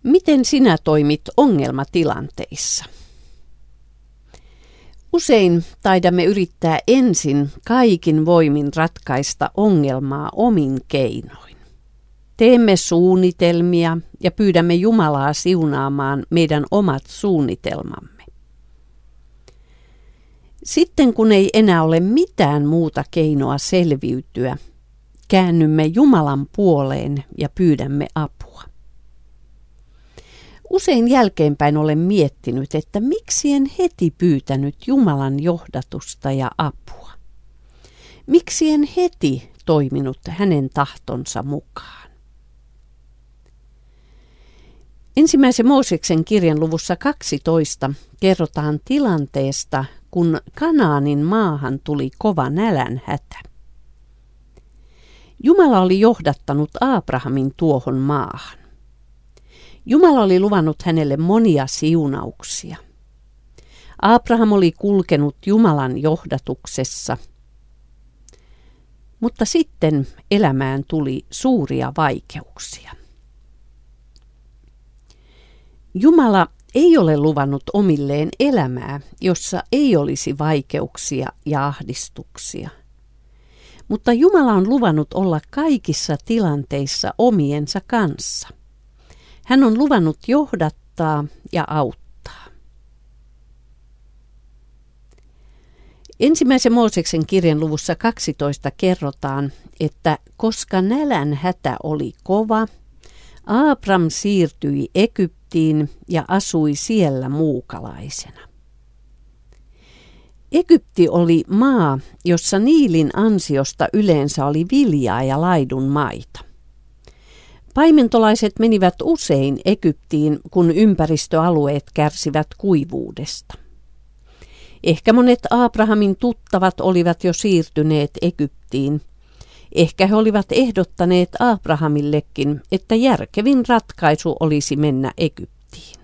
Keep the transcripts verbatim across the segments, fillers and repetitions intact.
Miten sinä toimit ongelmatilanteissa? Usein taidamme yrittää ensin kaikin voimin ratkaista ongelmaa omin keinoin. Teemme suunnitelmia ja pyydämme Jumalaa siunaamaan meidän omat suunnitelmamme. Sitten kun ei enää ole mitään muuta keinoa selviytyä, käännymme Jumalan puoleen ja pyydämme apua. Usein jälkeenpäin olen miettinyt, että miksi en heti pyytänyt Jumalan johdatusta ja apua. Miksi en heti toiminut hänen tahtonsa mukaan. Ensimmäisen Mooseksen kirjan luvussa kaksitoista kerrotaan tilanteesta, kun Kanaanin maahan tuli kova nälänhätä. Jumala oli johdattanut Abrahamin tuohon maahan. Jumala oli luvannut hänelle monia siunauksia. Abraham oli kulkenut Jumalan johdatuksessa, mutta sitten elämään tuli suuria vaikeuksia. Jumala ei ole luvannut omilleen elämää, jossa ei olisi vaikeuksia ja ahdistuksia. Mutta Jumala on luvannut olla kaikissa tilanteissa omiensa kanssa. Hän on luvannut johdattaa ja auttaa. Ensimmäisen Mooseksen kirjan luvussa kaksitoista kerrotaan, että koska nälän hätä oli kova, Abram siirtyi Egyptiin ja asui siellä muukalaisena. Egypti oli maa, jossa Niilin ansiosta yleensä oli viljaa ja laidun maita. Paimentolaiset menivät usein Egyptiin, kun ympäristöalueet kärsivät kuivuudesta. Ehkä monet Abrahamin tuttavat olivat jo siirtyneet Egyptiin. Ehkä he olivat ehdottaneet Abrahamillekin, että järkevin ratkaisu olisi mennä Egyptiin.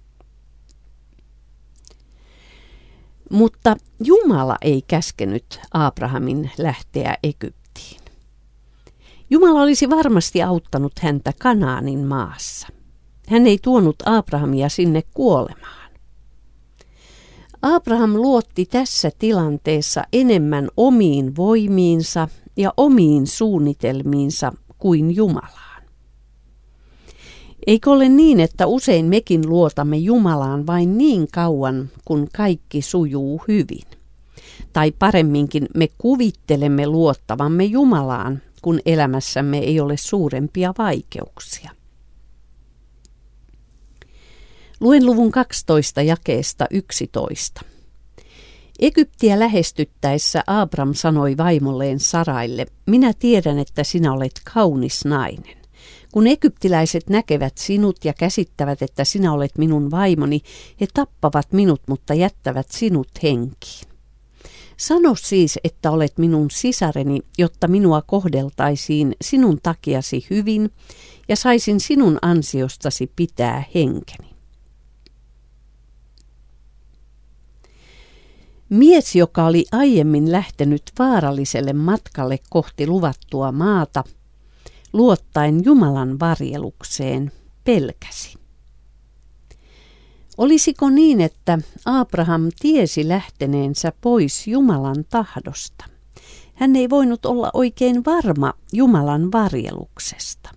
Mutta Jumala ei käskenyt Abrahamin lähteä Egyptiin. Jumala olisi varmasti auttanut häntä Kanaanin maassa. Hän ei tuonut Abrahamia sinne kuolemaan. Abraham luotti tässä tilanteessa enemmän omiin voimiinsa ja omiin suunnitelmiinsa kuin Jumalaan. Eikö ole niin, että usein mekin luotamme Jumalaan vain niin kauan, kun kaikki sujuu hyvin? Tai paremminkin me kuvittelemme luottavamme Jumalaan, kun elämässämme ei ole suurempia vaikeuksia. Luen luvun kaksitoista jakeesta yksitoista. Egyptiä lähestyttäessä Abram sanoi vaimolleen Saraille, minä tiedän, että sinä olet kaunis nainen. Kun egyptiläiset näkevät sinut ja käsittävät, että sinä olet minun vaimoni, he tappavat minut, mutta jättävät sinut henkiin. Sano siis, että olet minun sisareni, jotta minua kohdeltaisiin sinun takiasi hyvin ja saisin sinun ansiostasi pitää henkeni. Mies, joka oli aiemmin lähtenyt vaaralliselle matkalle kohti luvattua maata, luottaen Jumalan varjelukseen, pelkäsi. Olisiko niin, että Abraham tiesi lähteneensä pois Jumalan tahdosta? Hän ei voinut olla oikein varma Jumalan varjeluksesta.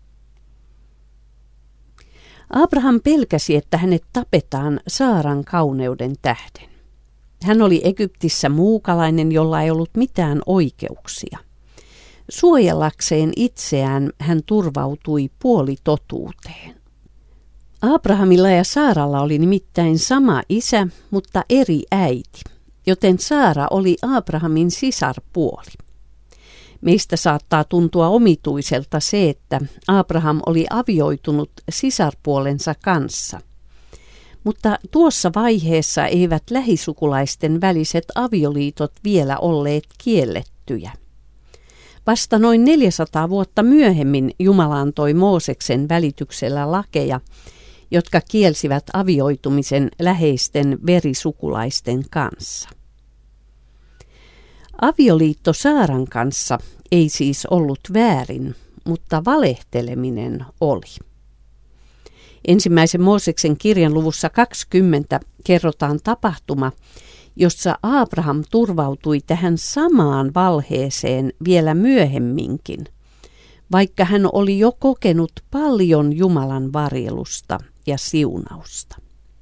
Abraham pelkäsi, että hänet tapetaan Saaran kauneuden tähden. Hän oli Egyptissä muukalainen, jolla ei ollut mitään oikeuksia. Suojellakseen itseään hän turvautui puolitotuuteen. Abrahamilla ja Saaralla oli nimittäin sama isä, mutta eri äiti, joten Saara oli Abrahamin sisarpuoli. Meistä saattaa tuntua omituiselta se, että Abraham oli avioitunut sisarpuolensa kanssa. Mutta tuossa vaiheessa eivät lähisukulaisten väliset avioliitot vielä olleet kiellettyjä. Vasta noin neljäsataa vuotta myöhemmin Jumala antoi Mooseksen välityksellä lakeja, jotka kielsivät avioitumisen läheisten verisukulaisten kanssa. Avioliitto Saaran kanssa ei siis ollut väärin, mutta valehteleminen oli. Ensimmäisen Mooseksen kirjan luvussa kaksikymmentä kerrotaan tapahtuma, jossa Abraham turvautui tähän samaan valheeseen vielä myöhemminkin, vaikka hän oli jo kokenut paljon Jumalan varjelusta ja siunausta.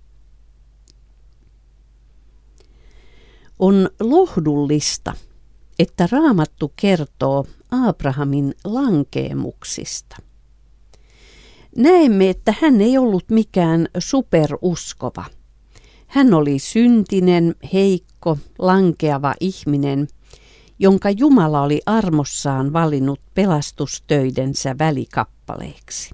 On lohdullista, että Raamattu kertoo Abrahamin lankeemuksista. Näemme, että hän ei ollut mikään superuskova. Hän oli syntinen, heikko, lankeava ihminen, jonka Jumala oli armossaan valinnut pelastustöidensä välikappaleeksi.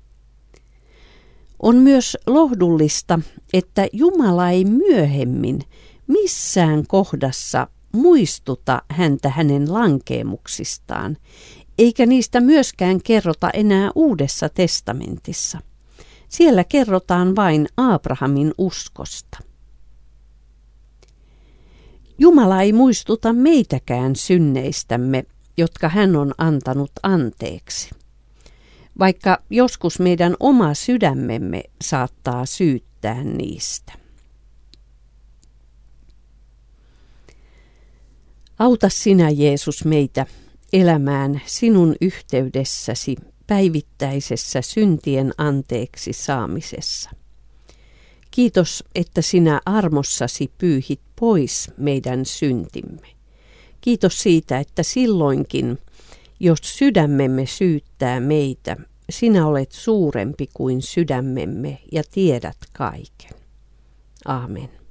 On myös lohdullista, että Jumala ei myöhemmin missään kohdassa muistuta häntä hänen lankeemuksistaan, eikä niistä myöskään kerrota enää Uudessa testamentissa. Siellä kerrotaan vain Abrahamin uskosta. Jumala ei muistuta meitäkään synneistämme, jotka hän on antanut anteeksi, vaikka joskus meidän oma sydämemme saattaa syyttää niistä. Auta sinä, Jeesus, meitä elämään sinun yhteydessäsi päivittäisessä syntien anteeksi saamisessa. Kiitos, että sinä armossasi pyyhit pois meidän syntimme. Kiitos siitä, että silloinkin, jos sydämemme syyttää meitä, sinä olet suurempi kuin sydämemme ja tiedät kaiken. Aamen.